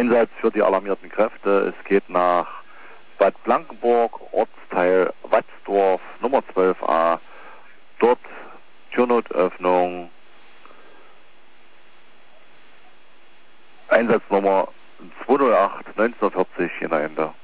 Einsatz für die alarmierten Kräfte. Es geht nach Bad Blankenburg, Ortsteil Watzdorf, Nummer 12a. Dort Türnotöffnung. Einsatznummer 208 1940 in der Ende.